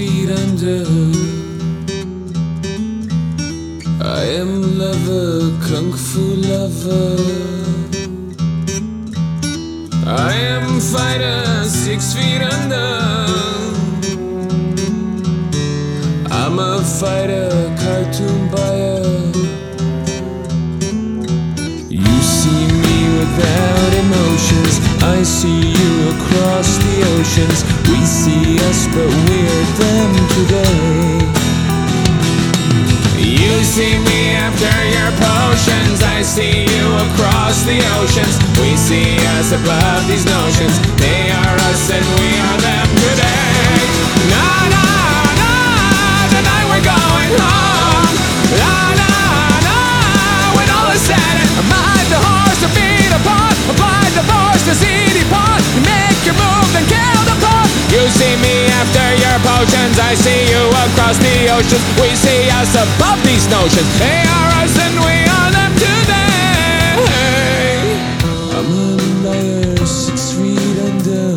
feet under. I am lover, kung fu lover. I am fighter, 6 feet under. I'm a fighter, cartoon buyer. You see me without emotions, I see you across the oceans. We see us but we're them today. You see me after your potions, I see you across the oceans. We see us above these notions. They are us and we are them today. Na na na, tonight we're going home. La na na, when all is said and I ride the horse to beat apart, apply the force to see depart. You make your move then kill the part. You see me after your potions, I see you across the oceans. We see us above these notions. They are us and we are them today. I'm a liar, 6 feet under.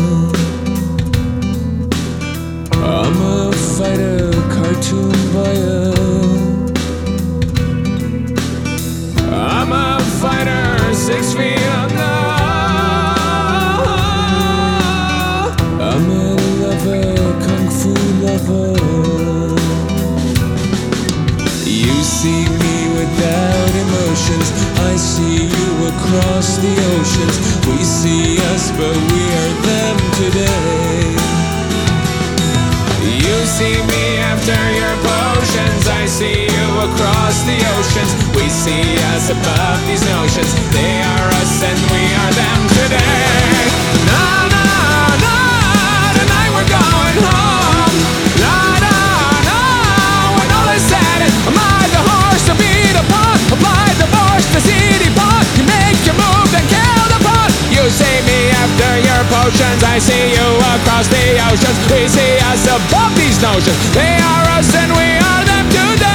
I'm a fighter, cartoon buyer. I'm a fighter, 6 feet under. I'm a lover, kung fu lover. You see me without emotions, I see you across the oceans. We see us but we are them today. You see me after your potions, I see you across the oceans. We see us above these notions. They are us and we are them today. Na na na, tonight we're going home. Na na na, when all is said and I ride the horse to beat apart, apply the force to see depart. You make your move then kill the part. You see me after your potions, I see you across the oceans. We see us above these notions. They are us and we are them today.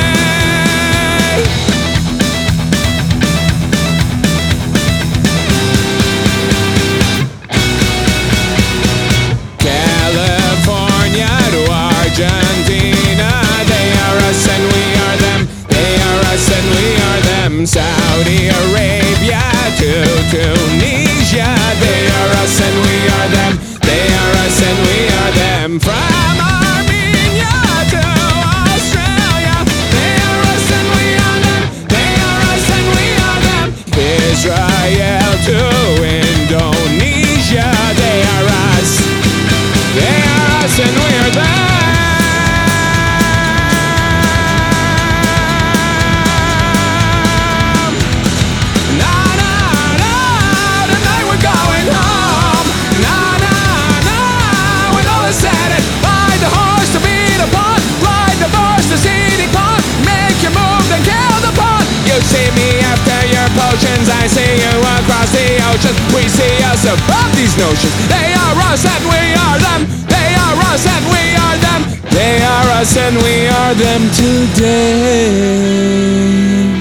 California to Argentina, they are us and we are them. They are us and we are them. Saudi Arabia to Tunisia, they are us and we are them. They are us and we are them. From Armenia to Australia, they are us and we are them. They are us and we are them. Israel to Indonesia, they are us. They are us and we are them. Na na na, tonight we're going home. Na na na, when all is said and ride the horse to beat apart, ride the force to see depart. Make your move then kill the part. You see me after your potions, I see you across the ocean. We see us above these notions. They are us and we are them. They are us and we are them. They are us and we are them today.